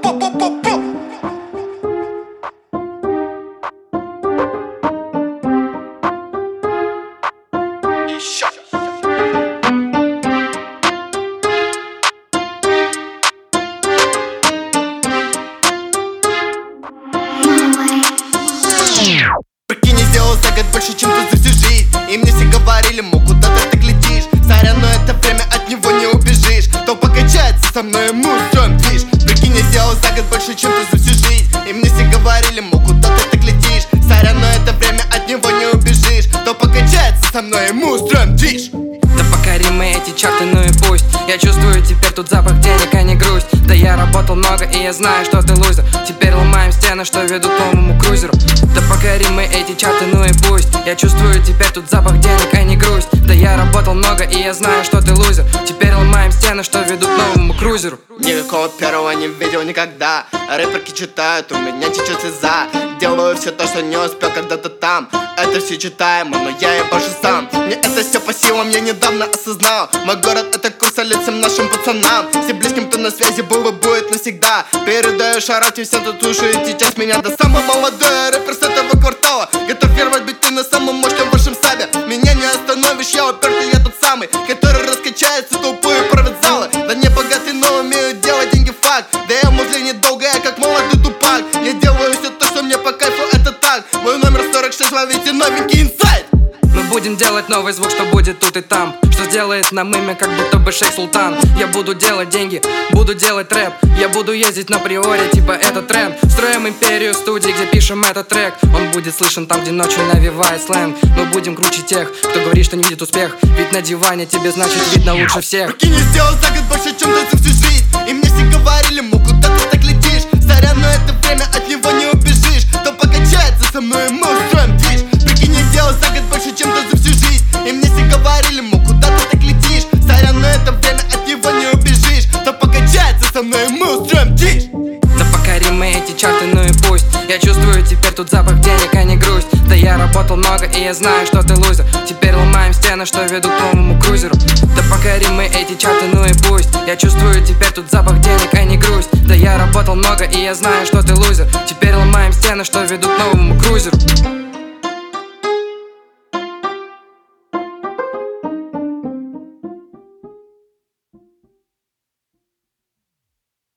Прикинь, я сделал за год больше, чем ты за всю жизнь. И мне все говорили, мол, куда ты так летишь. Сорян, но это время, от него не убежишь. Кто покачается со мной, ему устроим движ. Прикинь, я сделал за год больше, чем ты за всю жизнь. И мне все говорили, мол, куда ты так летишь. Сорян, но это время, от него не убежишь. Кто покачается со мной, ему устроим движ. Да покорим мы эти чарты, ну и пусть. Я чувствую теперь тут запах денег, а не грусть. Да я работал много, и я знаю, что ты лузер. Теперь ломаем стены, что ведут к новому крузеру. Да покорим мы эти чарты, ну и пусть. Я чувствую теперь тут запах денег, а не грусть. Да я работал много, и я знаю, что ты лузер. Теперь ломаем стены, что ведут к новому крузеру. Никакого первого не видел никогда. Рэперки читают, у меня течет слеза. Делаю все то, что не успел когда-то там. Это все читаемо, но я и больше сам. Мне это все по силам, я недавно осознал. Мой город это курса лицам нашим пацанам. Все близким, кто на связи был и будет навсегда. Передаю шарать и всем, кто слушает сейчас меня. Да самый молодой рэпер с этого квартала. Готов первать биты на самом мощном вашем сабе. Меня не остановишь, я упертый, я тот самый, который раскачается тупую провинциалы. Да не богатый, но умею делать деньги факт. Да я музле недолго, я как молодой тупак. Я делаю все то, что мне по кайфу, это так. Мой номер 46, ловите новенький инсайт. Мы будем делать новый звук, что будет тут и там. Что сделает нам имя, как будто бы Шейх Султан. Я буду делать деньги, буду делать рэп. Я буду ездить на приоре, типа это тренд. Строим империю студии, где пишем этот трек. Он будет слышен там, где ночью навевает сленг. Мы будем круче тех, кто говорит, что не видит успех. Ведь на диване тебе, значит, видно лучше всех. Прикинь, я сделал за год больше, чем ты за всю жизнь. И мне все говорили, мол, куда ты так летишь. Сорян, но это время, от него не убежишь. Кто покачается со мной, мы устроим движ. Прикинь, я сделал за год больше, чем ты за всю жизнь. И мне все говорили, мол, куда ты так летишь. Сорян, но это время, от него не убежишь. Кто покачается со мной, мы устроим движ. Да покорим мы эти чарты, ну и пусть. Я чувствую теперь тут запах денег, а не грусть. Да я работал много, и я знаю, что ты лузер. Теперь ломаем стены, что ведут к новому крузеру. Да покорим мы эти чарты, ну и пусть. Я чувствую теперь тут запах денег, а не грусть. Да я работал много, и я знаю, что ты лузер. Теперь ломаем стены, что ведут к новому крузеру.